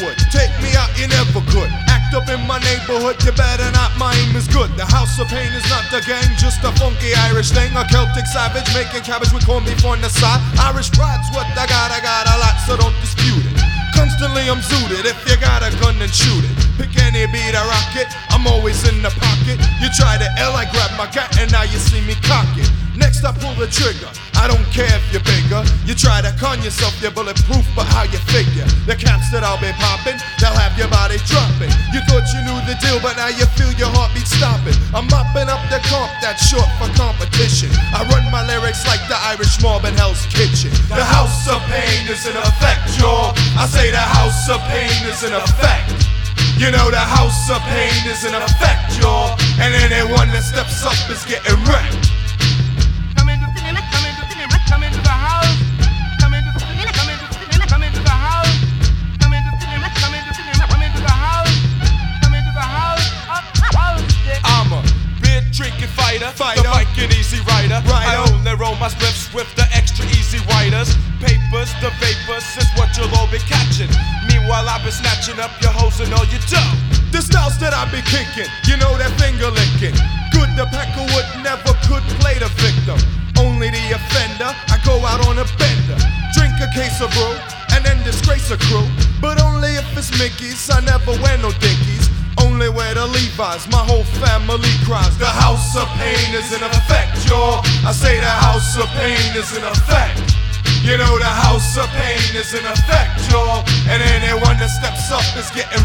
Peckerwood, take me out, you never could. Act up in my neighborhood, you better not, my aim is good. The House of Pain is not the gang, just a funky Irish thing. A Celtic savage making cabbage with corned beef on the side. Irish pride's what I got a lot, so don't dispute it. Constantly I'm zooted, if you got a gun then shoot it. Pick any beat or rock it, I'm always in the pocket. You try to L, I grab my gat and now you see me cock it. Next I pull the trigger, I don't care if you're bigger. You try to con yourself, you're bulletproof, but how you figure? The caps that I'll be popping, they'll have your body dropping. You thought you knew the deal, but now you feel your heartbeat stopping. I'm mopping up the comp, that's short for competition. I run my lyrics like the Irish mob in Hell's Kitchen. The House of Pain is in effect, y'all. I say the House of Pain is in effect. You know the House of Pain is in effect, y'all. And anyone that steps up is getting wrecked. Come into the house. Come into the house. Come into the house. Come into the house. I'm a beer drinking fighter, the Viking easy rider. I only roll my spliffs with the extra easy writers. Papers, the vapors is what you'll all be catching. Meanwhile, I've been snatching up your hoes and all your dough. The styles that I be kicking, you know that finger licking. Good, the Peckerwood never could play the victim. Only the offender, I go out on a bender. Drink a case of brew, and then disgrace a crew. But only if it's Mickey's, I never wear no Dickies. Only wear the Levi's, my whole family cries. The House of Pain is in effect, y'all. I say the House of Pain is in effect. You know the House of Pain is in effect, y'all. And anyone that steps up is getting